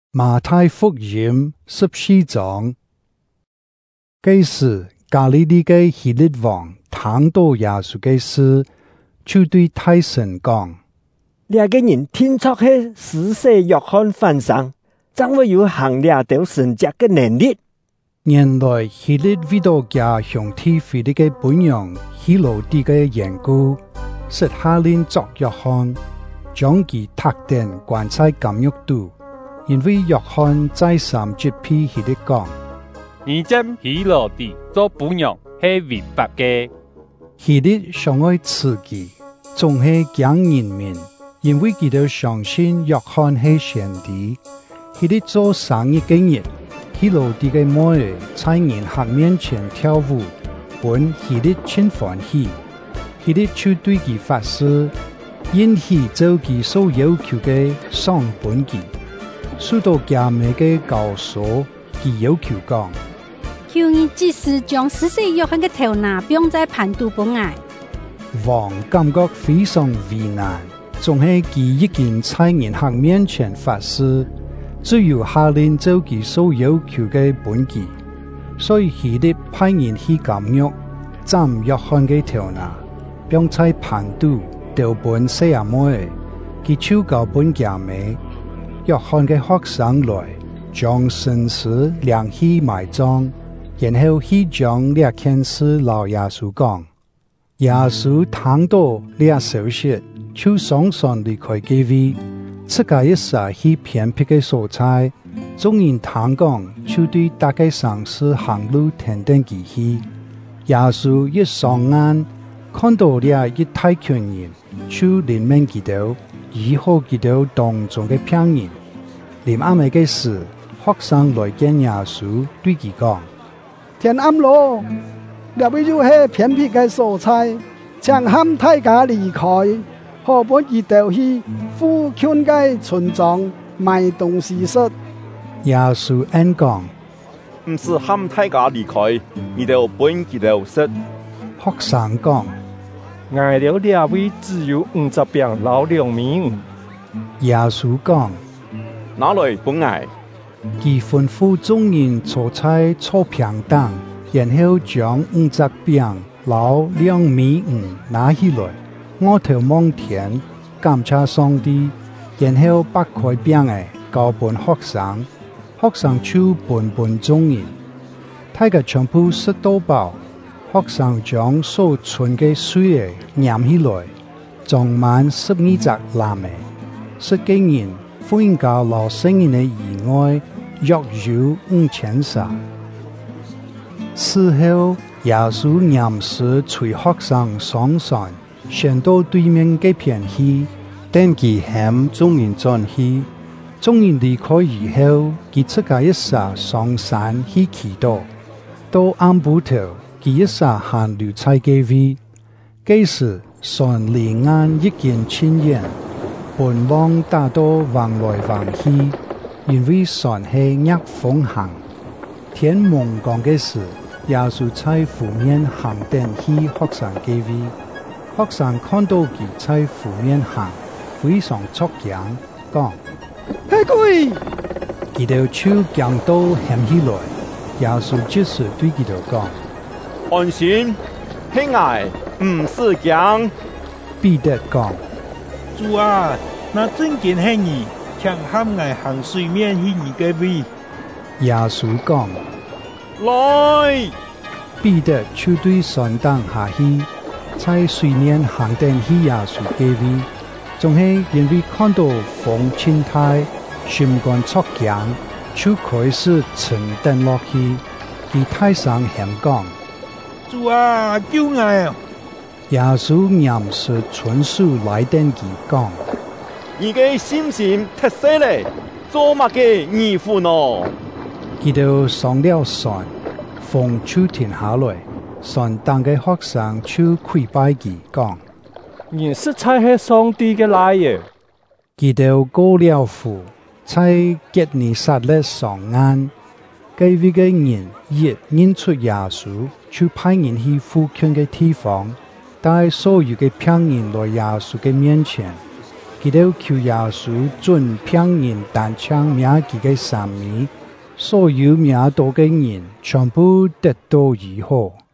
馬太福音14章，嗰時加利利嘅希律王聽到耶穌嘅事，就對大臣講： 呢個人聽說係施洗約翰翻生，怎會有行呢條神蹟嘅能力？ 原來希律為到家鄉體腓力嘅本樣希羅地嘅緣故，使下令捉約翰，將其特定關在監獄度。因為約翰再三責備希律講： 你將希羅地做本樣係違法嘅。 希律想愛刺激，總係驚人民，因為佢哋相信約翰係先知。希律做生日嘅日，希羅地嘅妹兒在人客面前跳舞，本希律真歡喜。希律就對佢發誓，允許做佢所要求嘅上本佢。受到家妹嘅教唆，佢要求講： 求你即時將施洗約翰嘅頭鈉綁在盤度本外。 王感覺非常為難，總係佢已經在人客面前發誓，只有下令做佢所要求嘅本紀，所以希律派人去監獄，斬約翰嘅頭鈉，綁在盤度，丟本西亞妹，佢就教本家妹。約翰嘅學生來將身屍領去埋葬，然後去將呢件事老耶穌講。耶穌聽到呢消息，就上山離開嗰位，自家一時去偏僻嘅所在。眾人聽講，就對大家上司行路停定佢去。耶穌一上岸，看到呢一大群人，就憐憫佢哋，醫好佢哋當中嘅病人。臨暗嘅時，學生來見耶穌，對佢講： 天暗咯，呢位就係偏僻嘅所在，請喊大家離開，好幫佢哋去附近嘅村莊買東西食。 耶穌恩講： 唔是喊大家離開，你哋幫佢哋食。 學生講： 挨了呢位只有50餅老2米。 耶穌講： 拿來本挨。 佢吩咐眾人坐在草坪等，然後將50餅老2米拿起來，我頭望天，感謝上帝，然後把開餅嘅交本學生，學生就分眾人，大家全部食到飽。學生將所存嘅水釀起來，裝滿12隻籃嘅，食嘅人。富家老生人的以外，約有5000隻。此後，耶穌臨時隨學生上山，先到對面嘅片去，等佢喊眾人轉去。眾人離開以後，佢自己一時上山去祈禱。到暗晡頭，佢一時還留在嗰位。嗰時，山離岸已經清遠。本浪大多橫來橫去，因為山係逆風行。天蒙光嘅時，耶穌在湖面行定去學生嗰位。學生看到佢在湖面行，非常作驚，講： 係佢！ 佢哋就驚到喊起來。耶穌即時對佢哋講： 安心，係我，唔是驚。 彼得講： 主啊，那真見係你，請喊我行水面去你嘅位。 耶穌講： 來！ 彼得就對山頂下去，在水面行定去耶穌嘅位，總係因為看到風清大，心肝作驚，就開始沉定落去。佢大聲喊講： 主啊，救我！ 耶穌臨時伸手來電佢講： 你嘅心情特色咧，做乜嘅義父呢？ 佢哋上了山，風就停下來，山頂嘅學生就跪拜佢講： 人實在係上帝嘅來耶！ 佢哋過了湖，在革尼撒勒上岸。嗰位嘅人一認出耶穌，就派人去附近嘅地方，帶所有嘅病人來耶穌嘅面前。 佢哋求耶穌准平人但唱名佢嘅三年，所有名到嘅人全部得到醫好。